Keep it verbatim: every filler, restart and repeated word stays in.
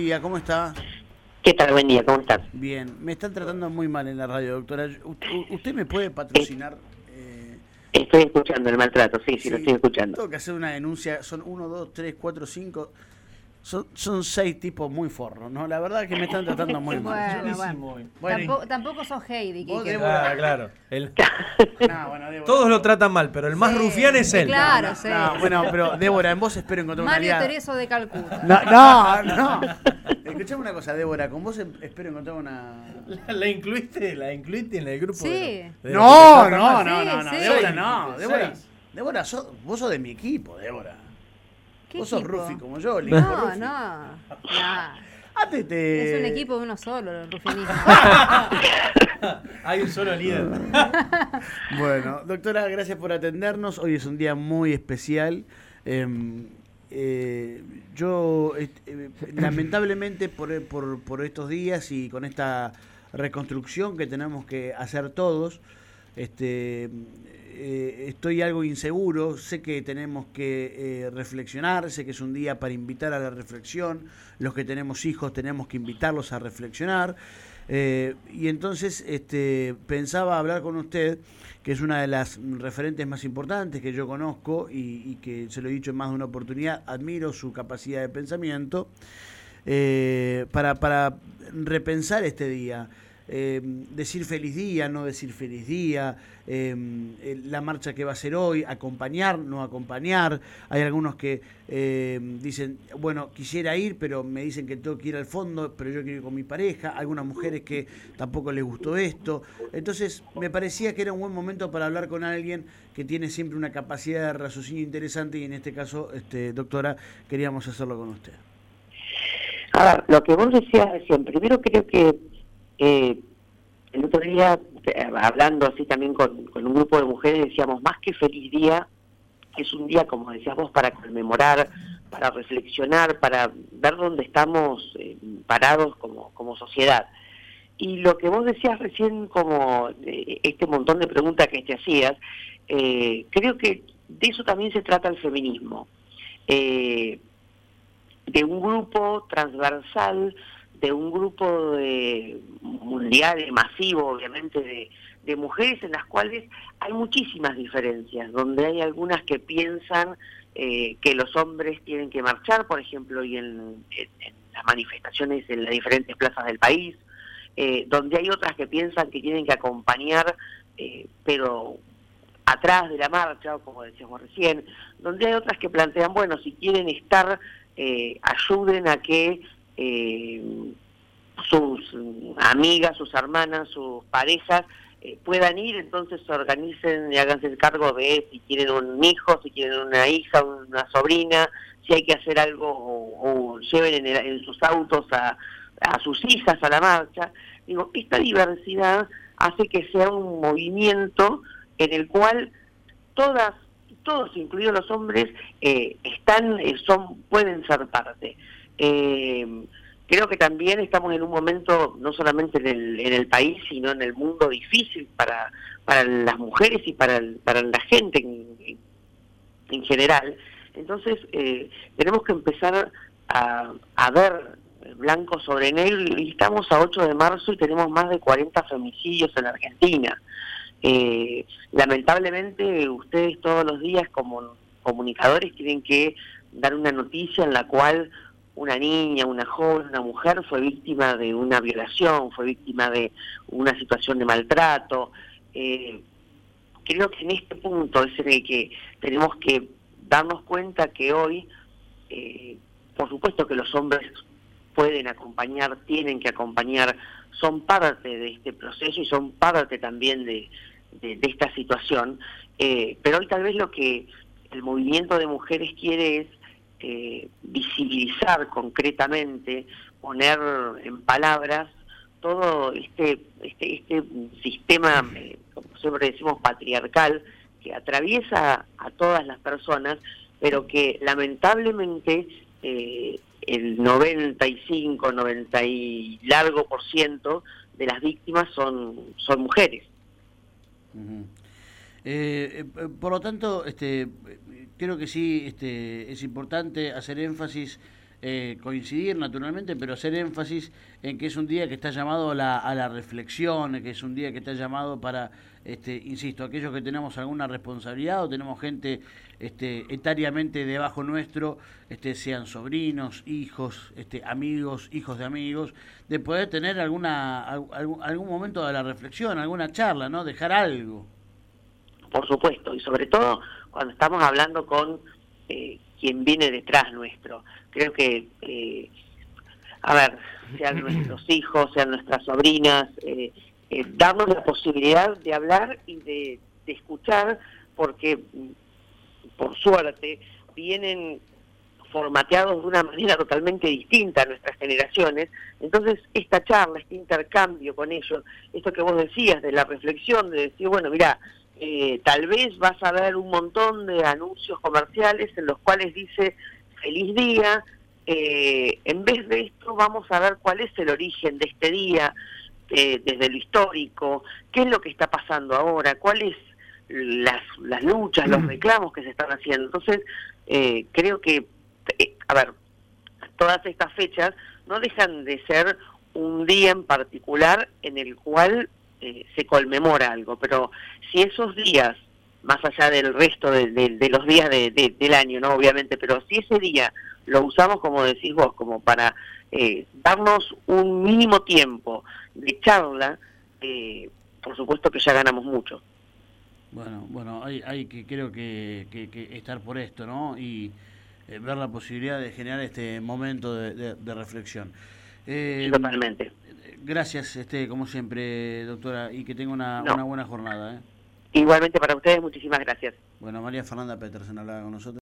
Día, ¿cómo está? ¿Qué tal? Buen día, ¿cómo estás? Bien, me están tratando muy mal en la radio, doctora. U- ¿Usted me puede patrocinar? Eh, Estoy escuchando el maltrato, sí, sí, sí, lo estoy escuchando. tengo que hacer una denuncia. Son uno, dos, tres, cuatro, cinco. Son, son seis tipos muy forros, ¿no? La verdad es que me están tratando muy mal. Bueno, bueno. Bueno, Tampoco, tampoco sos Heidi, vos, Quique. Débora. Claro, claro. El- No, bueno, Débora. todos lo tratan mal, pero el más Sí, rufián es él. claro. No, sí. no, bueno, pero Débora, en vos espero encontrar una Mario aliada. Tereso de Calcuta. No, no, no. Escuchame una cosa, Débora, con vos em- espero encontrar una... ¿La, la incluiste? ¿La incluiste en el grupo? Sí. de los- de los No, que tratan no, mal? no, Sí, no, no, sí. Débora, Seis, no, seis. Débora. Débora, sos- vos sos de mi equipo, Débora. ¿Qué Vos sos equipo? Rufi como yo, el hijo No, Rufi. no, no. Antes te... Es un equipo de uno solo, el rufianismo. Hay un solo líder. Bueno, doctora, gracias por atendernos. Hoy es un día muy especial. Eh, eh, yo, eh, eh, lamentablemente, por, por, por estos días y con esta reconstrucción que tenemos que hacer todos, este, eh, estoy algo inseguro. Sé que tenemos que eh, reflexionar, sé que es un día para invitar a la reflexión. Los que tenemos hijos tenemos que invitarlos a reflexionar. Eh, y entonces este, pensaba hablar con usted, que es una de las referentes más importantes que yo conozco y, y que se lo he dicho en más de una oportunidad, admiro su capacidad de pensamiento, eh, para, para repensar este día. Eh, decir feliz día, no decir feliz día, eh, la marcha que va a ser hoy, acompañar, no acompañar. Hay algunos que eh, dicen, bueno, quisiera ir, pero me dicen que tengo que ir al fondo, pero yo quiero ir con mi pareja. Algunas mujeres que tampoco les gustó esto. Entonces, me parecía que era un buen momento para hablar con alguien que tiene siempre una capacidad de raciocinio interesante y en este caso, este, doctora, queríamos hacerlo con usted. A ver, lo que vos decías recién, primero creo que eh, el otro día, eh, hablando así también con, con un grupo de mujeres, decíamos, más que feliz día, es un día, como decías vos, para conmemorar, para reflexionar, para ver dónde estamos eh, parados como, como sociedad. Y lo que vos decías recién, como eh, este montón de preguntas que te hacías, eh, creo que de eso también se trata el feminismo. Eh, de un grupo transversal, de un grupo de, mundial, masivo, obviamente, de, de mujeres en las cuales hay muchísimas diferencias, donde hay algunas que piensan eh, que los hombres tienen que marchar, por ejemplo, y en, en, en las manifestaciones en las diferentes plazas del país, eh, donde hay otras que piensan que tienen que acompañar, eh, pero atrás de la marcha, como decíamos recién, donde hay otras que plantean, bueno, si quieren estar, eh, ayuden a que eh, sus amigas, sus hermanas, sus parejas eh, puedan ir, entonces se organicen y háganse el cargo de si quieren un hijo, si quieren una hija, una sobrina, si hay que hacer algo o, o lleven en, el, en sus autos a, a sus hijas a la marcha. Digo, esta diversidad hace que sea un movimiento en el cual todas, todos, incluidos los hombres, eh, están, eh, son, pueden ser parte. Eh, creo que también estamos en un momento, no solamente en el, en el país, sino en el mundo difícil para, para las mujeres y para, el, para la gente en, en general. Entonces, eh, tenemos que empezar a, a ver blanco sobre negro, y estamos a ocho de marzo y tenemos más de cuarenta femicidios en Argentina. Eh, lamentablemente ustedes todos los días como comunicadores tienen que dar una noticia en la cual una niña, una joven, una mujer fue víctima de una violación, fue víctima de una situación de maltrato. Eh, creo que en este punto es en el que tenemos que darnos cuenta que hoy, eh, por supuesto que los hombres pueden acompañar, tienen que acompañar, son parte de este proceso y son parte también de De, de esta situación, eh, pero hoy tal vez lo que el movimiento de mujeres quiere es eh, visibilizar concretamente, poner en palabras todo este este, este sistema, eh, como siempre decimos, patriarcal, que atraviesa a todas las personas, pero que lamentablemente eh, el noventa y cinco, noventa y largo por ciento de las víctimas son, son mujeres. Uh-huh. eh, eh, por lo tanto, este, creo que sí, este, es importante hacer énfasis eh, coincidir naturalmente, pero hacer énfasis en que es un día que está llamado a la, a la reflexión, que es un día que está llamado para, este, insisto, aquellos que tenemos alguna responsabilidad o tenemos gente este, etariamente debajo nuestro, este, sean sobrinos, hijos, este, amigos, hijos de amigos, de poder tener alguna algún, algún momento de la reflexión, alguna charla, ¿no? Dejar algo. Por supuesto, y sobre todo cuando estamos hablando con eh, quien viene detrás nuestro. Creo que, eh, a ver, sean nuestros hijos, sean nuestras sobrinas, eh, eh, darnos la posibilidad de hablar y de, de escuchar, porque por suerte vienen formateados de una manera totalmente distinta a nuestras generaciones. Entonces esta charla, este intercambio con ellos, esto que vos decías de la reflexión, de decir, bueno, mira, eh, tal vez vas a ver un montón de anuncios comerciales en los cuales dice feliz día, eh, en vez de esto vamos a ver cuál es el origen de este día, eh, desde lo histórico, qué es lo que está pasando ahora, cuáles las, las luchas, los reclamos que se están haciendo. Entonces eh, creo que Eh, a ver, todas estas fechas no dejan de ser un día en particular en el cual eh, se conmemora algo, pero si esos días, más allá del resto de, de, de los días de, de, del año, no obviamente, pero si ese día lo usamos, como decís vos, como para eh, darnos un mínimo tiempo de charla, eh, por supuesto que ya ganamos mucho. Bueno, bueno, hay, hay que creo que, que, que estar por esto, ¿no? Y Eh, ver la posibilidad de generar este momento de, de, de reflexión. Eh, Totalmente. Gracias, este, como siempre, doctora, y que tenga una, no. una buena jornada. ¿eh? Igualmente para ustedes, muchísimas gracias. Bueno, María Fernanda Petersen hablaba con nosotros.